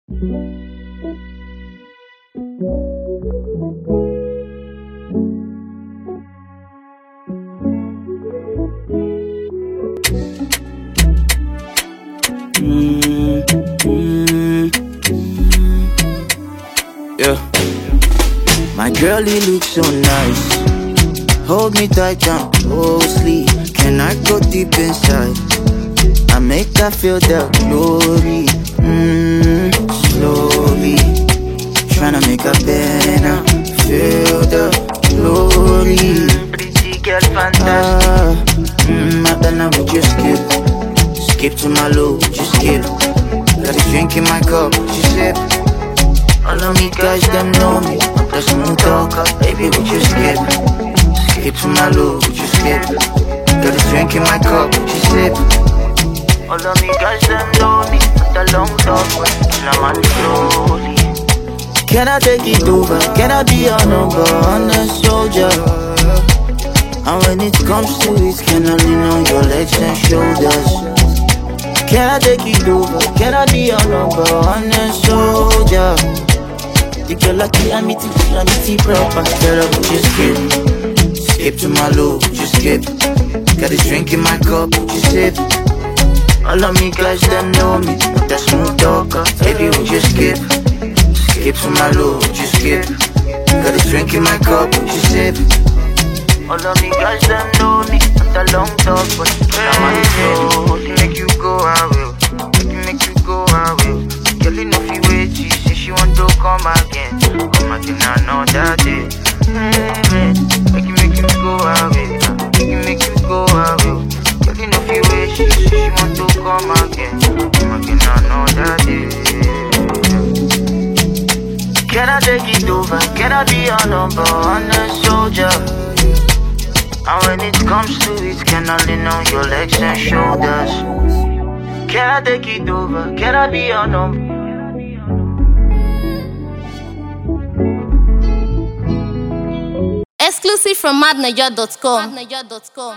Yeah. My girlie looks so nice. Hold me tight down closely. Can I go deep inside? I make her feel the glory. Slowly. Tryna make her better. Feel the glory. Pretty girl, fantastic. Madonna, would you skip? Skip to my low, just skip. Got a drink in my cup, just sip. All of me guys, them know me. I'm the smooth talker, baby, would you skip? Skip to my low, would you skip? Got a drink in my cup, just sip. All of me guys, them know me. I'm the long talk, and I'm on slowly. Can I take it over? Can I be your number one soldier? And when it comes to it, can I lean on your legs and shoulders? Can I take it over? Can I be your number one soldier? You get lucky, I'm it proper. Girl, just skip to my low, just skip. Got a drink in my cup, just sip. All of me guys, them know me. That smooth talker, baby, we just skip. Skip to my low, just skip. Got a drink in my cup, just sip. All of me guys, them know me. I'm the long talk, but I'm on the road. Make you go, I will. Make you go, I will. Girl, you know if you wait, she say she want to come again. Come again another day. Make you go, I will. Make you go, I will. Girl, you know if you wait, she say she want to come again. Come again another day. Can I take it over? Can I be your number one soldier? And when it comes to it, can I lean on your legs and shoulders? Can I take it over? Can I be your number? Exclusive from madniger.com.